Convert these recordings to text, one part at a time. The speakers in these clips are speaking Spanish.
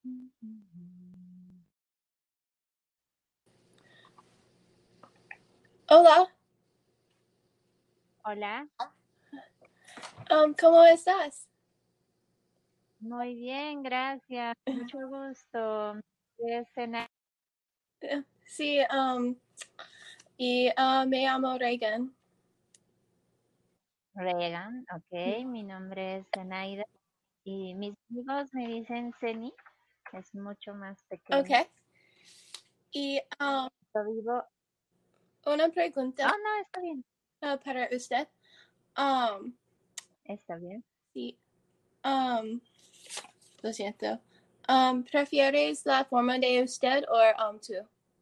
Hola, Hola, ¿cómo estás? muy bien, gracias. Mucho gusto. ¿Quieres cenar? Sí, y me llamo Reagan. Regan, ok. Mi nombre es Zenaida y mis amigos me dicen Ceni, es mucho más pequeño. Okay. Y Yo vivo. una pregunta Oh, no, está bien, para usted. Um, está bien. sí, um, lo siento. ¿Prefieres la forma de usted o tú?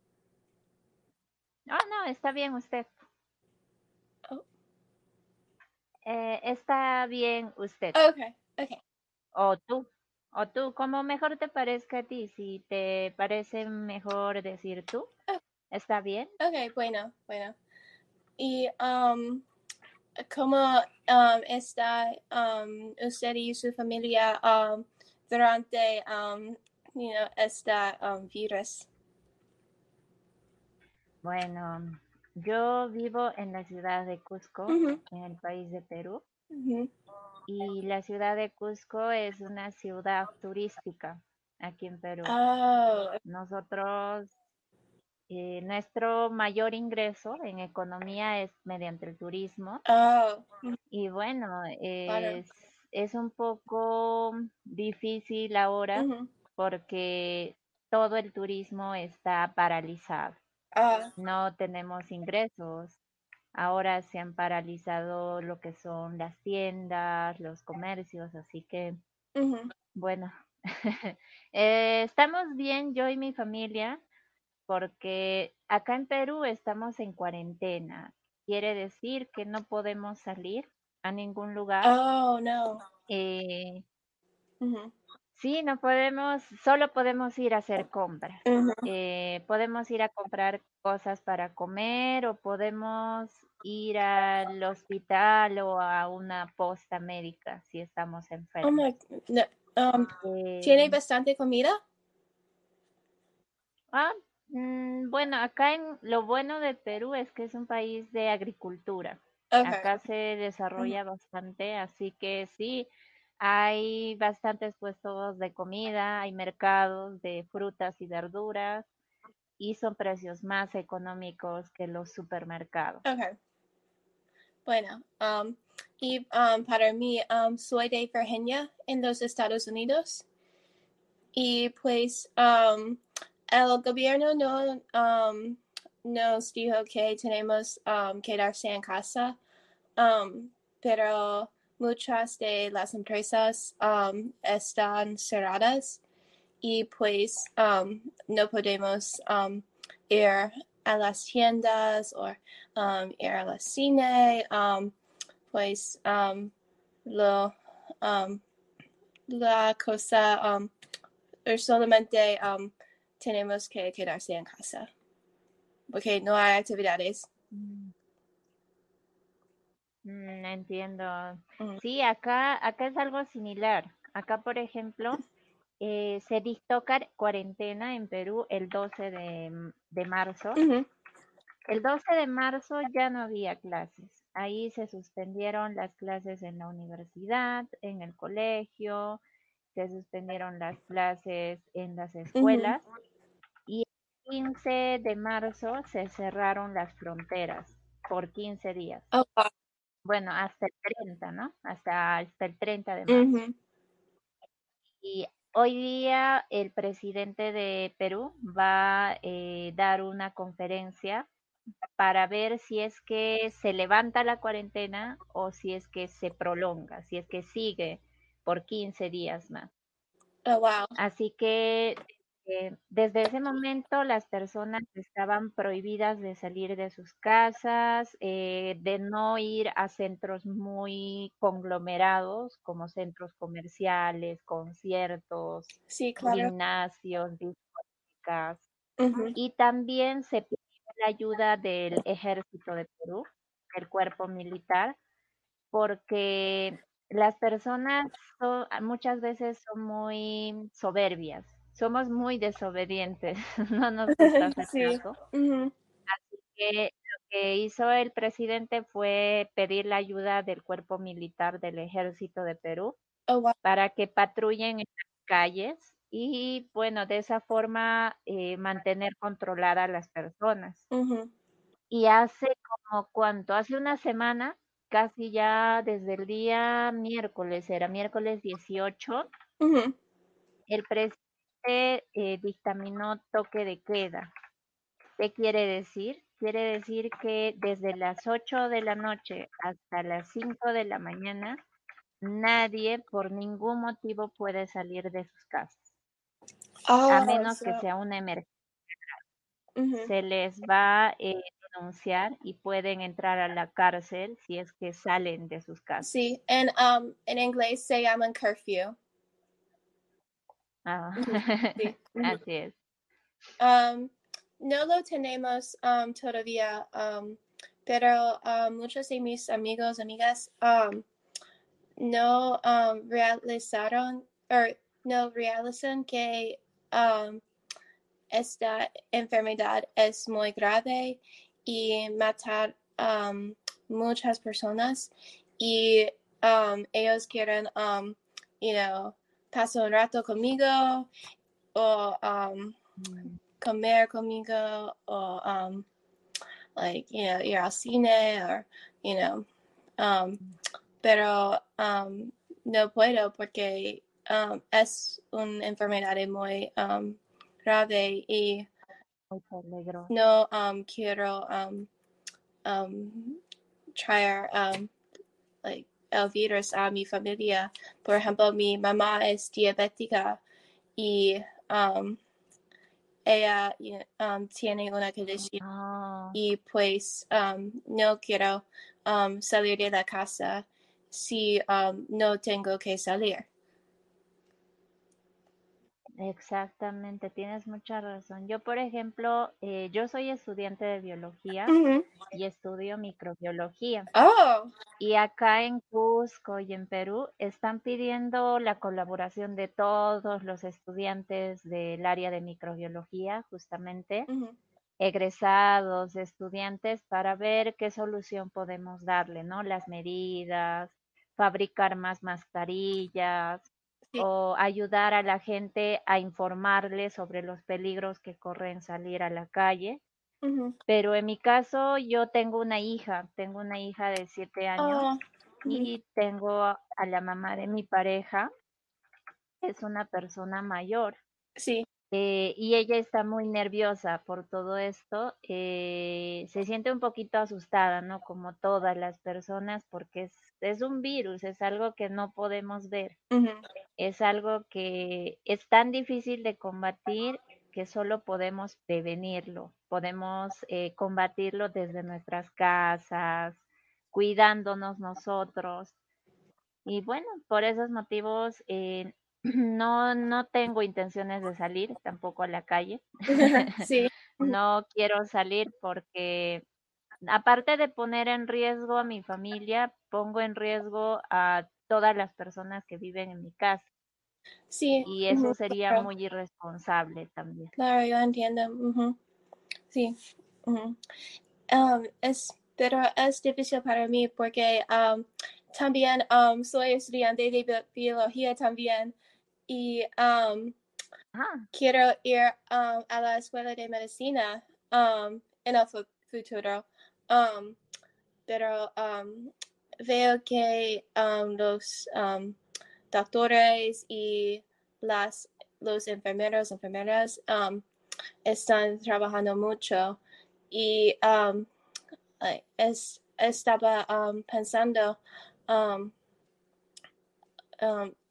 Oh, no, está bien usted. Oh, Está bien usted. okay, okay, O tú. O tú, como mejor te parezca a ti. Si te parece mejor decir tú, oh, está bien. okay, bueno, bueno. Y ¿cómo está usted y su familia durante esta virus? Bueno, yo vivo en la ciudad de Cusco, Ujú, en el país de Perú, ujú. y la ciudad de Cusco es una ciudad turística aquí en Perú. Oh, Nosotros, nuestro mayor ingreso en economía es mediante el turismo oh, y bueno, claro. es un poco difícil ahora Ujú. porque todo el turismo está paralizado. Ah, No tenemos ingresos. Ahora se han paralizado lo que son las tiendas, los comercios, así que ujú. bueno, estamos bien yo y mi familia porque acá en Perú estamos en cuarentena. Quiere decir que no podemos salir a ningún lugar. Oh, no. Eh, Ujú, sí, no podemos, solo podemos ir a hacer compras. ujú. Podemos ir a comprar cosas para comer o podemos ir al hospital o a una posta médica si estamos Oh enfermos. my, no, um, ¿tiene Eh, bastante comida? ah, bueno, acá en lo bueno de Perú es que es un país de agricultura. Okay. Acá se Ujú. desarrolla bastante, así que sí, hay bastantes puestos de comida, hay mercados de frutas y verduras y son precios más económicos que los supermercados. Okay. Bueno, y para mí, soy de Virginia, en los Estados Unidos. Y pues el gobierno no nos dijo que tenemos quedarse en casa, um, pero muchas de las empresas están cerradas y pues no podemos ir a las tiendas o ir a la cine, pues lo, um, la cosa solamente tenemos que quedarse en casa porque no hay actividades. Mm, entiendo. Mm. Sí, acá es algo similar. Acá, por ejemplo, se dictó cuarentena en Perú el 12 de marzo. Ujú. El 12 de marzo ya no había clases. Ahí se suspendieron las clases en la universidad, en el colegio, se suspendieron las clases en las Ujú. escuelas y el 15 de marzo se cerraron las fronteras por 15 días. Oh, wow. Bueno, hasta el 30, ¿no? Hasta el 30 de marzo. Ujú. Y hoy día el presidente de Perú va a dar una conferencia para ver si es que se levanta la cuarentena o si es que se prolonga, si es que sigue por 15 días más. Oh, wow. Así que desde ese momento las personas estaban prohibidas de salir de sus casas, de no ir a centros muy conglomerados como centros comerciales, conciertos, Sí, claro. gimnasios, discotecas. Ujú. Y también se pidió la ayuda del ejército de Perú, el cuerpo militar, porque las personas muchas veces son muy soberbias somos muy desobedientes, no nos gusta hacer Sí. caso. Mhm. Que lo que hizo el presidente fue pedir la ayuda del cuerpo militar del ejército de Perú Oh, wow. para que patrullen en las calles y bueno, de esa forma mantener controlada a las personas. Mhm. Y hace como cuánto, hace una semana, casi ya desde el día miércoles, era miércoles 18, Mhm. el presidente dictaminó toque de queda. ¿Qué quiere decir? Quiere decir que desde las 8 de la noche hasta las 5 de la mañana, nadie por ningún motivo puede salir de sus casas, a Oh, menos que so. sea una emergencia. Mhm. Se les va a denunciar y pueden entrar a la cárcel si es que salen de sus casas. Sí, en inglés se llaman curfew. Ah, Ujú. Sí. Ujú. así es. Um, no lo tenemos todavía, pero muchos de mis amigos, amigas, no realizaron o no realizan que um, esta enfermedad es muy grave y matar muchas personas y ellos quieren, you know, pasar un rato conmigo o Mm, comer conmigo o like, you know, ir al cine or, you know, um, pero no puedo porque es una enfermedad muy grave y muy peligroso. no quiero traer like, el virus a mi familia. Por ejemplo, mi mamá es diabética y ella tiene una condición Ah, y pues no quiero salir de la casa si no tengo que salir. exactamente, tienes mucha razón. Yo, por ejemplo, yo soy estudiante de biología Mm-hmm. y estudio microbiología. Oh. Y acá en Cusco y en Perú están pidiendo la colaboración de todos los estudiantes del área de microbiología, justamente, Mm-hmm. egresados, estudiantes, para ver qué solución podemos darle, ¿no? Las medidas, fabricar más mascarillas Sí. o ayudar a la gente a informarle sobre los peligros que corren salir a la calle. Mm-hmm. Pero en mi caso, yo tengo una hija de 7 años Oh. Mm-hmm. y tengo a la mamá de mi pareja, que es una persona mayor. Sí. Y ella está muy nerviosa por todo esto. Se siente un poquito asustada, ¿no? Como todas las personas, porque es un virus, es algo que no podemos ver, Mm-hmm. es algo que es tan difícil de combatir que solo podemos prevenirlo, podemos combatirlo desde nuestras casas, cuidándonos nosotros. Y bueno, por esos motivos no tengo intenciones de salir tampoco a la calle. Sí. Mm-hmm. No quiero salir porque aparte de poner en riesgo a mi familia, pongo en riesgo a todas las personas que viven en mi casa Sí. y Mm-hmm. eso sería Claro. muy irresponsable también. Claro, yo entiendo. Mm-hmm. Sí. Mm-hmm. Pero es difícil para mí porque también soy estudiante de biología también y Ah, quiero ir a la escuela de medicina en el futuro. Um, pero veo que los doctores y los enfermeros, enfermeras están trabajando mucho y estaba pensando, um, um,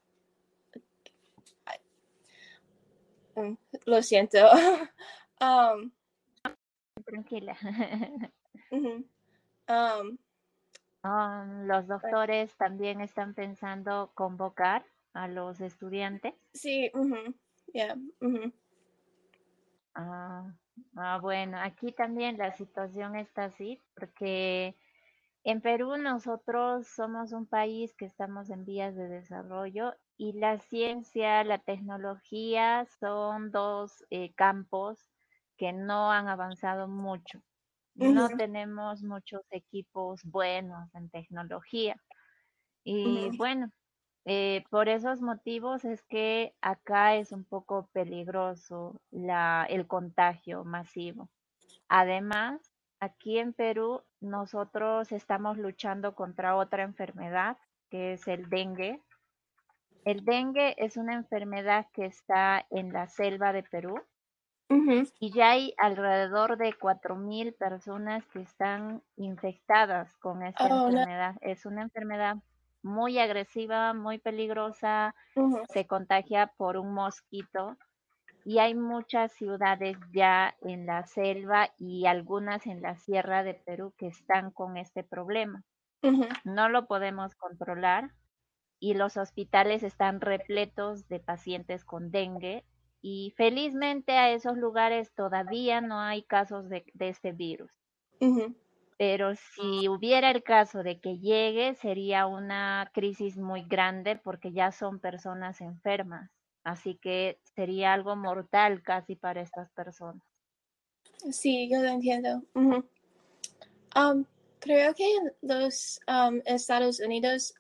lo siento. um, tranquila. uh-huh, um, Los doctores también están pensando convocar a los estudiantes. sí, uh-huh, yeah, uh-huh, Ah, bueno, aquí también la situación está así, porque en Perú nosotros somos un país que estamos en vías de desarrollo y la ciencia, la tecnología son dos campos que no han avanzado mucho. No Ujú, tenemos muchos equipos buenos en tecnología. Y ujú, bueno, por esos motivos es que acá es un poco peligroso el contagio masivo. Además, aquí en Perú nosotros estamos luchando contra otra enfermedad que es el dengue. El dengue es una enfermedad que está en la selva de Perú ujú. y ya hay alrededor de 4.000 personas que están infectadas con esta Oh, no. enfermedad. Es una enfermedad muy agresiva, muy peligrosa, Ujú, se contagia por un mosquito y hay muchas ciudades ya en la selva y algunas en la sierra de Perú que están con este problema. ujú, No lo podemos controlar y los hospitales están repletos de pacientes con dengue y felizmente a esos lugares todavía no hay casos de este virus. ujú, Pero si hubiera el caso de que llegue, sería una crisis muy grande porque ya son personas enfermas. Así que sería algo mortal casi para estas personas. sí, yo lo entiendo. Ujú. Um, Creo que en los Estados Unidos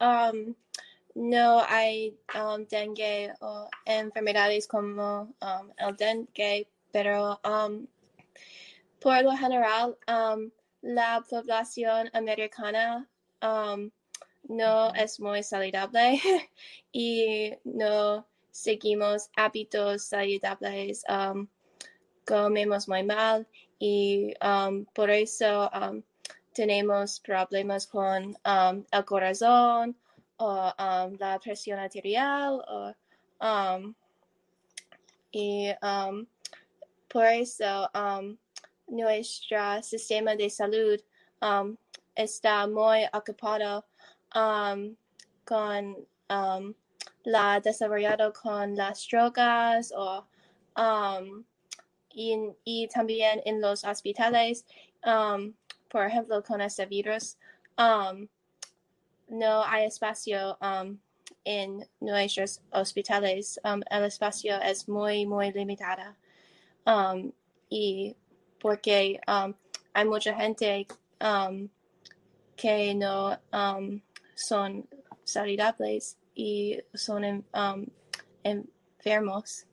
no hay dengue o enfermedades como el dengue, pero por lo general la población americana um, no es muy saludable y no seguimos hábitos saludables, comemos muy mal y por eso tenemos problemas con el corazón o la presión arterial um, y por eso nuestro sistema de salud um, está muy ocupado con la desarrollado con las drogas o um, y también en los hospitales, por ejemplo, con este virus, um, no hay espacio en nuestros hospitales. El espacio es muy, muy limitado. Um, y porque hay mucha gente que no son saludables y son enfermos.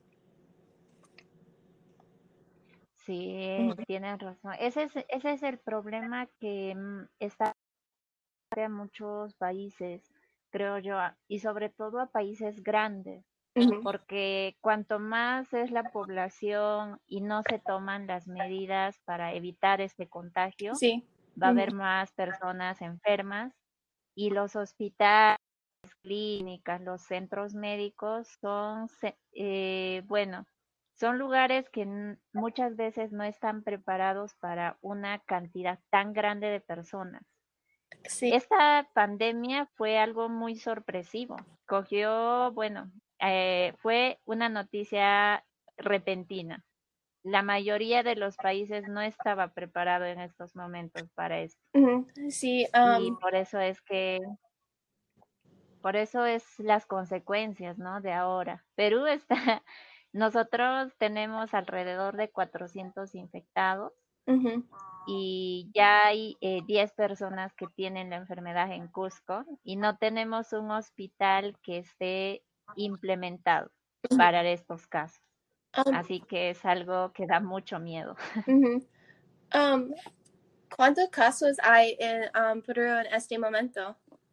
Sí, tienes razón. Ese es el problema que está a muchos países, creo yo, y sobre todo a países grandes, Uh-huh. porque cuanto más es la población y no se toman las medidas para evitar este contagio, Sí. va a Uh-huh. haber más personas enfermas y los hospitales, clínicas, los centros médicos bueno, son lugares que muchas veces no están preparados para una cantidad tan grande de personas. Sí. Esta pandemia fue algo muy sorpresivo. Bueno, fue una noticia repentina. La mayoría de los países no estaba preparado en estos momentos para esto. Uh-huh. Sí. Y por eso es las consecuencias, ¿no? De ahora. Perú está, nosotros tenemos alrededor de 400 infectados Uh-huh. y ya hay 10 personas que tienen la enfermedad en Cusco y no tenemos un hospital que esté implementado para estos casos. Um, Así que es algo que da mucho miedo. uh-huh. Um, ¿Cuántos casos hay en Perú en este momento?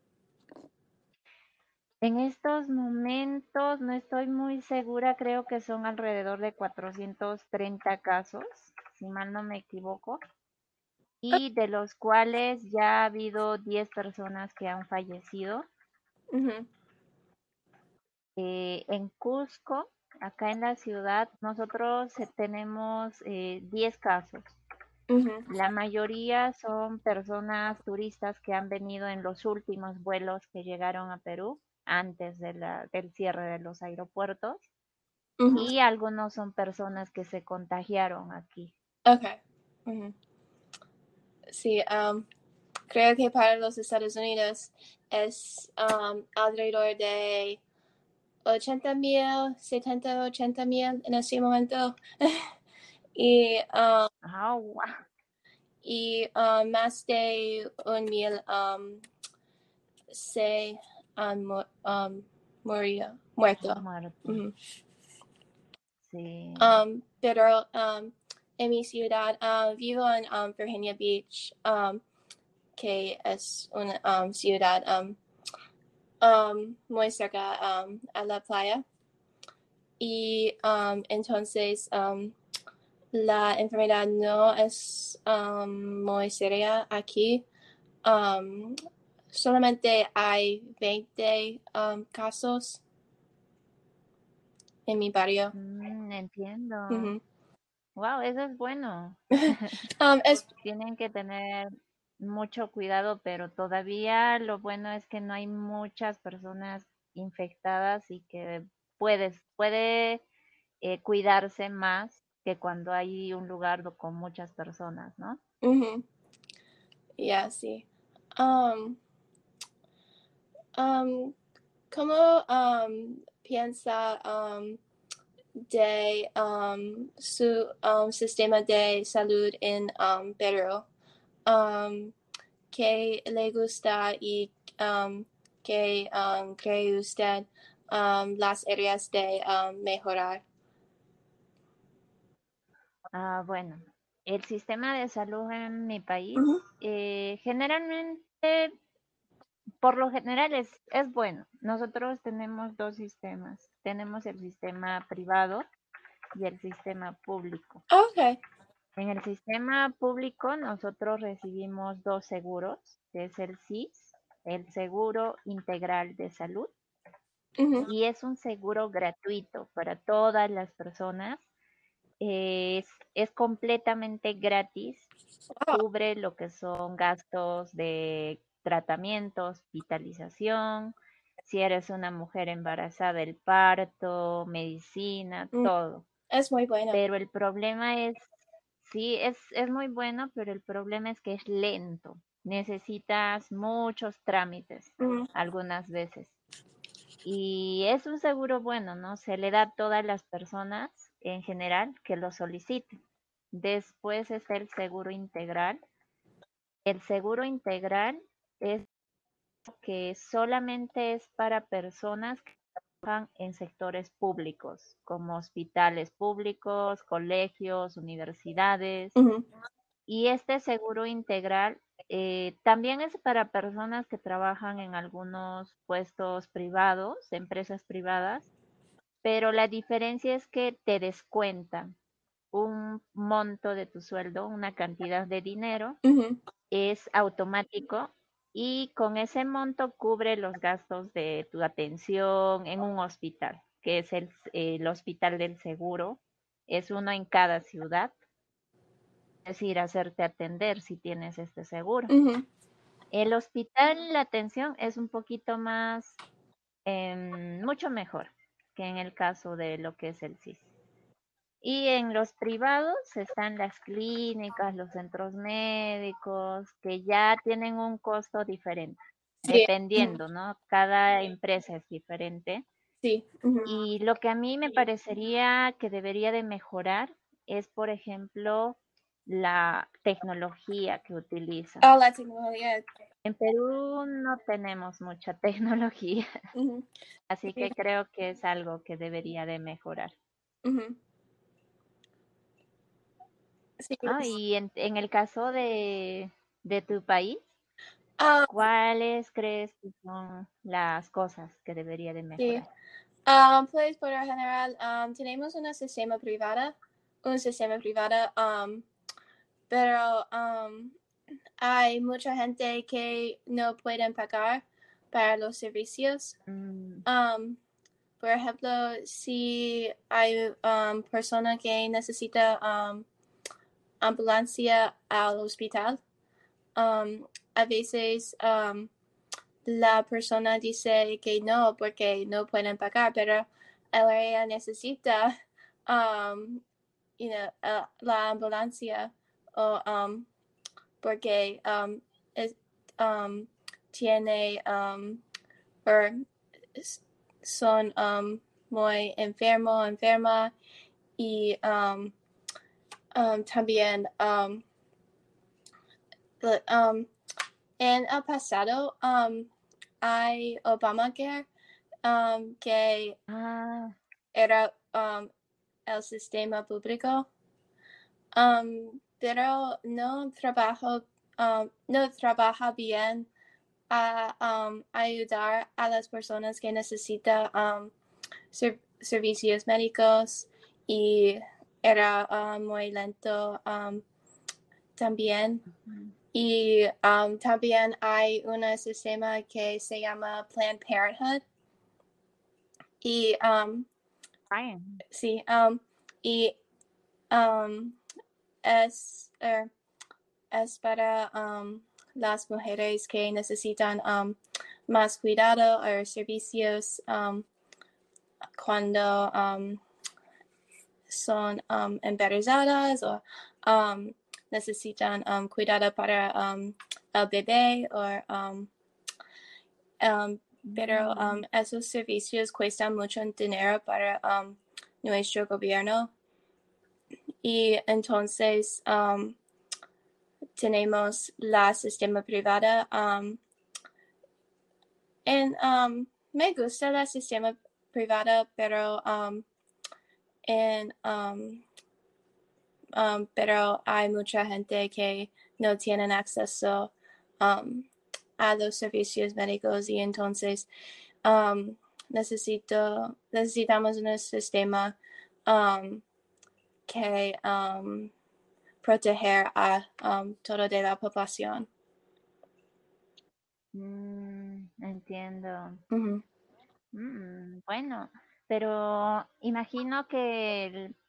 En estos momentos no estoy muy segura, creo que son alrededor de 430 casos, si mal no me equivoco, y de los cuales ya ha habido 10 personas que han fallecido. Uh-huh. En Cusco, acá en la ciudad, nosotros tenemos 10 casos. Uh-huh. La mayoría son personas turistas que han venido en los últimos vuelos que llegaron a Perú antes del cierre de los aeropuertos Uh-huh. y algunos son personas que se contagiaron aquí. Okay. Uh-huh. Sí, creo que para los Estados Unidos es alrededor de 80,000, 70, 80,000 en ese momento. y Wow. y más de 1,000 se han muerto. Muerto. Ujú. Sí. Pero en mi ciudad vivo en Virginia Beach, que es una ciudad muy cerca a la playa. Y entonces la enfermedad no es muy seria aquí. Solamente hay 20 casos en mi barrio. Entiendo. Ujú. Wow, eso es bueno. Es, Tienen que tener mucho cuidado, pero todavía lo bueno es que no hay muchas personas infectadas y que puede cuidarse más que cuando hay un lugar con muchas personas, ¿no? yeah, sí. Um, um, ¿Cómo piensa de su sistema de salud en Perú? Um, ¿Qué le gusta y qué cree usted las áreas de mejorar? Bueno, el sistema de salud en mi país Ujú. generalmente, por lo general es bueno. Nosotros tenemos dos sistemas. Tenemos el sistema privado y el sistema público. Okay. En el sistema público nosotros recibimos dos seguros, que es el SIS, el Seguro Integral de Salud, Ujú. y es un seguro gratuito para todas las personas. Es completamente gratis, Wow. cubre lo que son gastos de tratamiento, hospitalización, si eres una mujer embarazada, el parto, medicina, Mm, todo. es muy bueno. Pero el problema es, sí, es muy bueno, pero el problema es que es lento. Necesitas muchos trámites Ujú. algunas veces. Y es un seguro bueno, ¿no? Se le da a todas las personas en general que lo soliciten. Después está el seguro integral. El seguro integral es que solamente es para personas que trabajan en sectores públicos, como hospitales públicos, colegios, universidades. Ujú. Y este seguro integral también es para personas que trabajan en algunos puestos privados, empresas privadas, pero la diferencia es que te descuentan un monto de tu sueldo, una cantidad de dinero, Ujú. es automático y con ese monto cubre los gastos de tu atención en un hospital, que es el hospital del seguro, es uno en cada ciudad, es ir a hacerte atender si tienes este seguro. Ujú. El hospital, la atención es un poquito más, mucho mejor que en el caso de lo que es el SIS. Y en los privados están las clínicas, los centros médicos, que ya tienen un costo diferente, Sí. Ujú. dependiendo, ¿no? Cada empresa es diferente. Sí. Ujú. Y lo que a mí me parecería que debería de mejorar es, por ejemplo, la tecnología que utilizan. Oh, la tecnología. En Perú no tenemos mucha tecnología, Ujú. así Sí. que creo que es algo que debería de mejorar. Ujú. Sí. Ah, y en el caso de tu país, Ah, ¿cuáles crees que son las cosas que debería de sí. mejorar? Pues por lo general tenemos un sistema privado, pero hay mucha gente que no pueden pagar para los servicios. Mm, Um, por ejemplo, si hay persona que necesita ambulancia al hospital, a veces la persona dice que no porque no pueden pagar, pero ella necesita um, la ambulancia o porque es, um, tiene or son muy enferma y también en el pasado hay Obamacare que Ah, era el sistema público, pero no trabaja bien a ayudar a las personas que necesitan servicios médicos y era muy lento también. ujú. Y también hay un sistema que se llama Planned Parenthood. Y Ryan. sí, y um, es, es para las mujeres que necesitan más cuidado o servicios cuando son embarazadas o necesitan cuidado para el bebé o pero Mm, esos servicios cuestan mucho dinero para nuestro gobierno y entonces tenemos la sistema privada en, me gusta la sistema privada pero en pero hay mucha gente que no tienen acceso a los servicios médicos y entonces um, necesitamos un sistema que proteger a toda de la población. entiendo. Uh-huh. Bueno, pero imagino que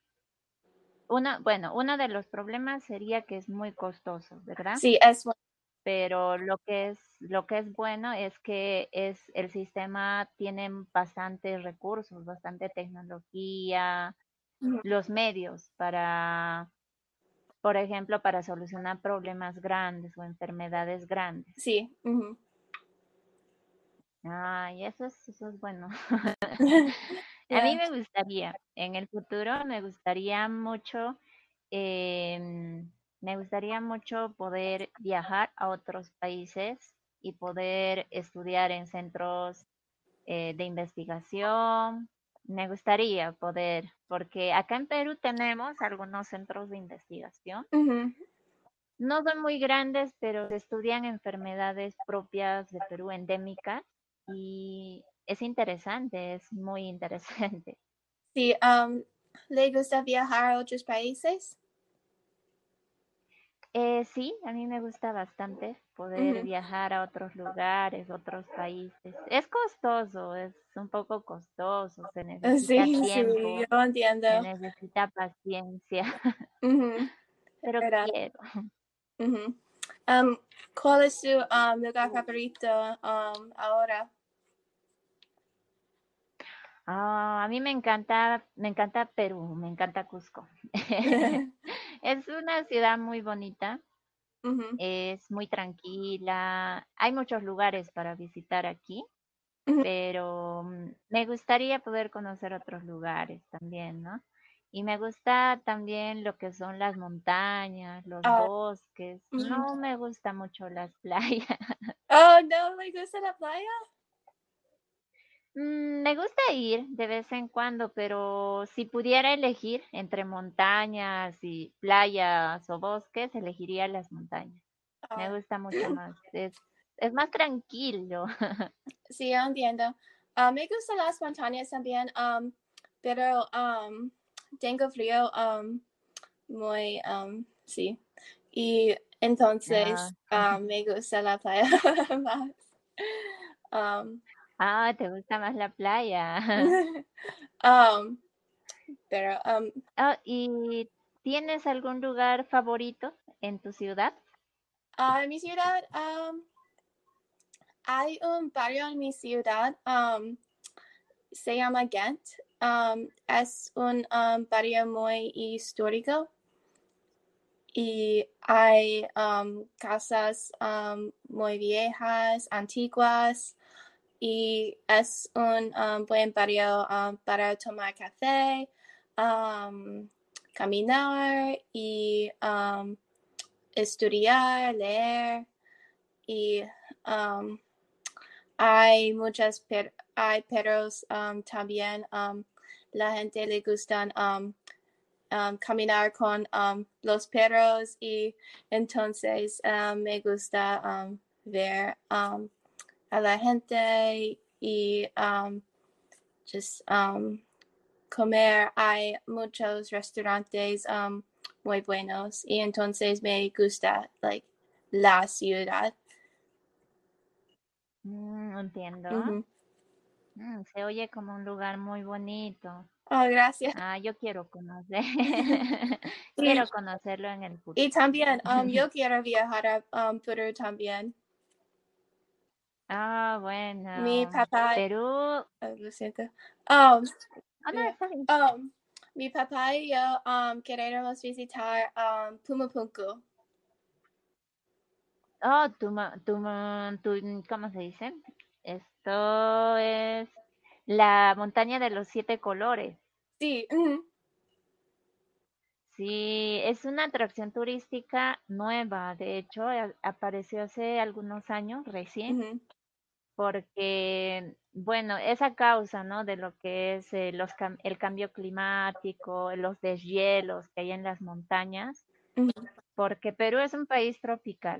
uno de los problemas sería que es muy costoso, ¿verdad? Sí, es bueno. Pero lo que es bueno es que el sistema tiene bastantes recursos, bastante tecnología, Uh-huh. los medios para, por ejemplo, para solucionar problemas grandes o enfermedades grandes. Sí. Uh-huh. Y eso es bueno. A mí Yeah. me gustaría, en el futuro em, me gustaría mucho poder viajar a otros países y poder estudiar en centros de investigación. Me gustaría poder, porque acá en Perú tenemos algunos centros de investigación. Uh-huh. No son muy grandes, pero se estudian enfermedades propias de Perú endémicas y es interesante, es muy interesante. Sí, ¿le gusta viajar a otros países? Sí, a mí me gusta bastante poder Uh-huh. viajar a otros lugares, otros países. Es costoso, es un poco costoso, se necesita Sí, sí, tiempo, yo se entiendo. necesita paciencia, Uh-huh. pero ¿Verdad? quiero. Uh-huh. Um, ¿Cuál es su lugar favorito ahora? A mí me encanta Perú, me encanta Cusco. Es una ciudad muy bonita, Uh-huh. es muy tranquila, hay muchos lugares para visitar aquí, Uh-huh. pero me gustaría poder conocer otros lugares también, ¿no? Y me gusta también lo que son las montañas, los Uh, bosques. uh-huh. No me gusta mucho las playas. Oh, no, ¿le gusta la playa? Me gusta ir de vez en cuando, pero si pudiera elegir entre montañas y playas o bosques, elegiría las montañas. Me Uh, gusta mucho más. Es más tranquilo. sí, yo entiendo. Me gustan las montañas también, pero tengo frío muy, sí. Y Ah, entonces me gusta la playa más. Um, ¿te gusta más la playa? um, pero ¿Y tienes algún lugar favorito en tu ciudad? en mi ciudad hay un barrio en mi ciudad, se llama Ghent. Es un barrio muy histórico y hay casas muy viejas, antiguas, y es un buen barrio para tomar café, caminar y estudiar, leer y um, hay perros también. La gente le gustan caminar con los perros y entonces me gusta ver a la gente y just comer. Hay muchos restaurantes muy buenos y entonces me gusta like la ciudad. Entiendo. Ujú. Se oye como un lugar muy bonito. Oh, gracias. Ah, yo quiero conocer. Y, Quiero conocerlo en el y futuro. también yo quiero viajar a Perú también. Ah, Mi bueno. papá, Perú. Oh, lo siento. Um, no, yeah. está bien. Mi papá y yo queremos visitar Pumapunku. Oh, ¿cómo se dice? Esto es la montaña de los siete colores. Sí. Sí, es una atracción turística nueva. De hecho, apareció hace algunos años recién, Ujú, porque, bueno, es a causa, ¿no? De lo que es el cambio climático, los deshielos que hay en las montañas, ujú, porque Perú es un país tropical.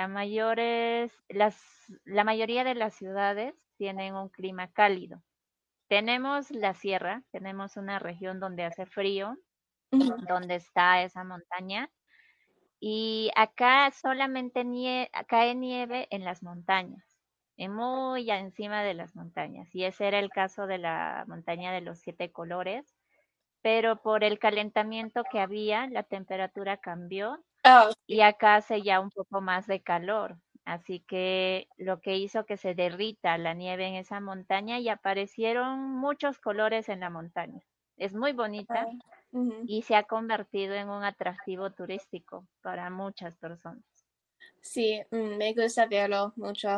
La mayoría de las ciudades tienen un clima cálido. Tenemos la sierra, tenemos una región donde hace frío, ujú. donde está esa montaña, y acá solamente cae nieve en las montañas, muy encima de las montañas. Y ese era el caso de la montaña de los siete colores, pero por el calentamiento que había, la temperatura cambió Oh, y sí. acá hace ya un poco más de calor. Así que lo que hizo que se derrita la nieve en esa montaña y aparecieron muchos colores en la montaña. Es muy bonita Ujú. y se ha convertido en un atractivo turístico para muchas personas. Sí, me gusta verlo mucho.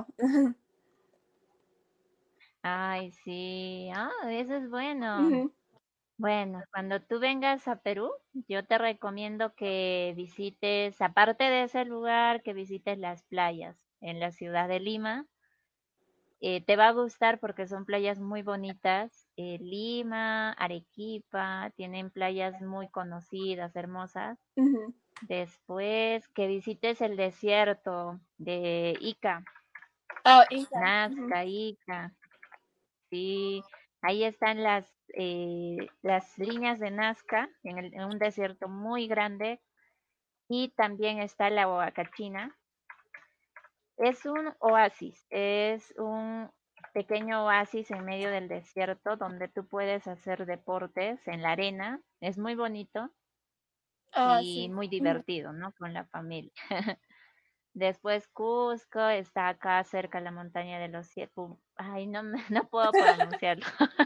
Ay, sí, eso es bueno. Ujú, Bueno, cuando tú vengas a Perú, yo te recomiendo que visites, aparte de ese lugar, que visites las playas en la ciudad de Lima. Te va a gustar porque son playas muy bonitas. Lima, Arequipa, tienen playas muy conocidas, hermosas. ujú. Después que visites el desierto de Ica, Oh, Inca. Ujú, Nazca, Ica. Sí, ahí están las líneas de Nazca en un desierto muy grande y también está la Huacachina. Es un oasis, es un pequeño oasis en medio del desierto donde tú puedes hacer deportes en la arena. Es muy bonito oh, y sí. muy Ujú. divertido, ¿no? Con la familia. Después Cusco está acá cerca de la montaña de los siete. Ay, no, no puedo pronunciarlo.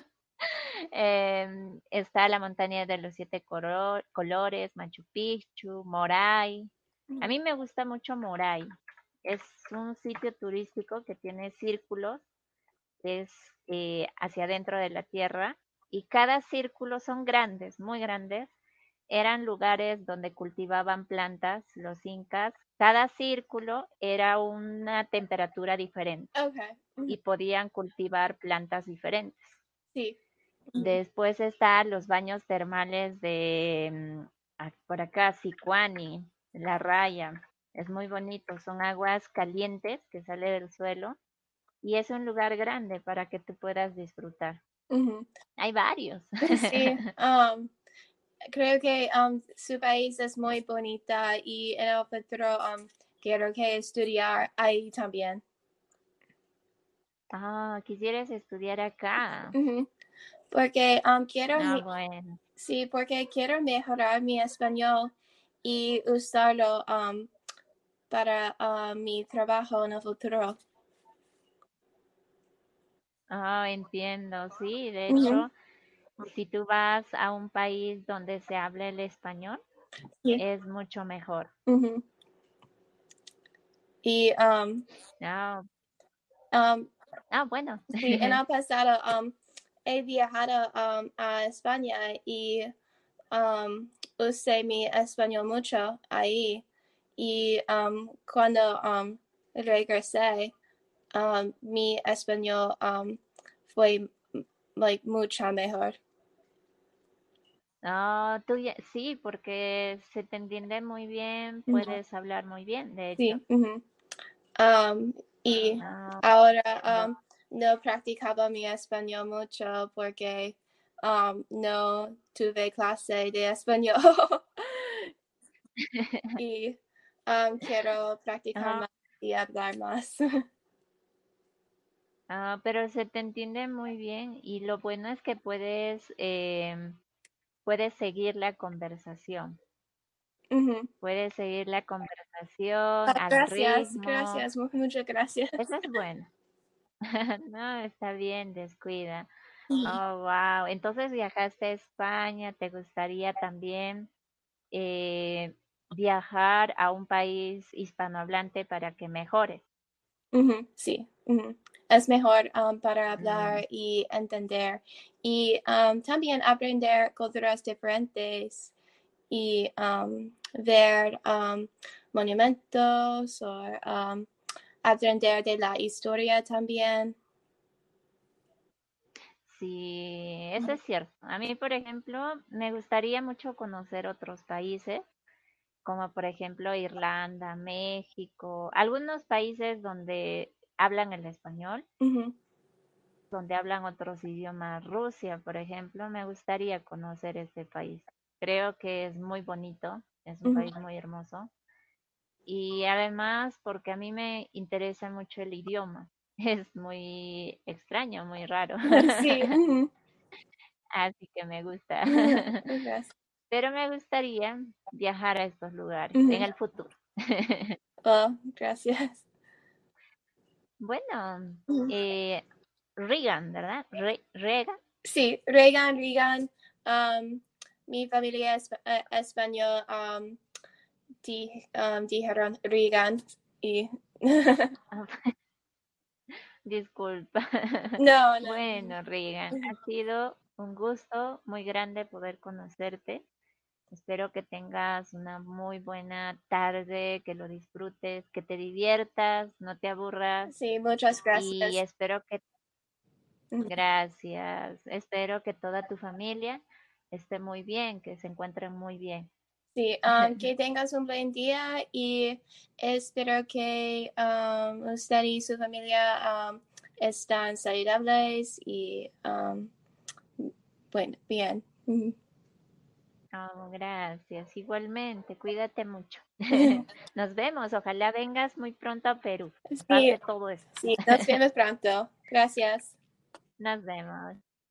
Está la montaña de los siete colores, Machu Picchu, Moray. A mí me gusta mucho Moray. Es un sitio turístico que tiene círculos, es hacia adentro de la tierra, y cada círculo son grandes, muy grandes. Eran lugares donde cultivaban plantas los incas. Cada círculo era una temperatura diferente Okay. Ujú. y podían cultivar plantas diferentes. Sí. Ujú, Después está los baños termales de por acá, Sicuani, La Raya. Es muy bonito, son aguas calientes que sale del suelo y es un lugar grande para que tú puedas disfrutar. ujú. Hay varios. Sí, creo que su país es muy bonita y en el futuro quiero que estudiar ahí también. Quisieras estudiar acá. Ujú. Porque Bueno. sí, porque quiero mejorar mi español y usarlo para mi trabajo en el futuro. Entiendo, sí. De Ujú, hecho, si tú vas a un país donde se hable el español, sí, es mucho mejor. ujú. Y Ah, Ah, bueno. Sí, en el pasado he viajado a España y usé mi español mucho ahí. Y cuando regresé, mi español fue like mucho mejor. No, sí, porque se te entiende muy bien, Ujú. puedes hablar muy bien, de hecho. Sí. Ujú. Um, y Ah, ahora bueno. no practicaba mi español mucho porque no tuve clase de español y quiero practicar Ah, más y hablar más. pero se te entiende muy bien y lo bueno es que puedes seguir la conversación. Ujú. Puedes seguir la conversación al Gracias, ritmo. gracias, muchas gracias. Eso es bueno. No, está bien, descuida. Oh, wow. Entonces viajaste a España, ¿te gustaría también viajar a un país hispanohablante para que mejores? Ujú, sí, ujú. Es mejor para Mm, hablar y entender y también aprender culturas diferentes y ver monumentos o aprender de la historia también. sí, eso es cierto. A mí, por ejemplo, me gustaría mucho conocer otros países, como por ejemplo Irlanda, México, algunos países donde hablan el español, Ujú, donde hablan otros idiomas. Rusia, por ejemplo, me gustaría conocer este país. Creo que es muy bonito, es un ujú. país muy hermoso. Y además, porque a mí me interesa mucho el idioma. Es muy extraño, muy raro. Sí, ujú. Así que me gusta. Gracias. Pero me gustaría viajar a estos lugares en Ujú. el futuro. Oh, gracias. Bueno, Ujú. eh, Reagan, ¿verdad? Reagan. Sí, Reagan, Reagan. Mi familia es español dijeron Reagan y Disculpa. no, no. Bueno, Reagan, ha sido un gusto muy grande poder conocerte. Espero que tengas una muy buena tarde, que lo disfrutes, que te diviertas, no te aburras Sí, muchas y gracias. espero que, Ujú. gracias, espero que toda tu familia esté muy bien, que se encuentren muy bien. Sí, que tengas un buen día y espero que usted y su familia están saludables y bueno, bien. Ujú. Oh, gracias, igualmente, cuídate mucho. Nos vemos, ojalá vengas muy pronto a Perú, Sí, pase todo esto. sí, nos vemos pronto. Gracias. Nos vemos.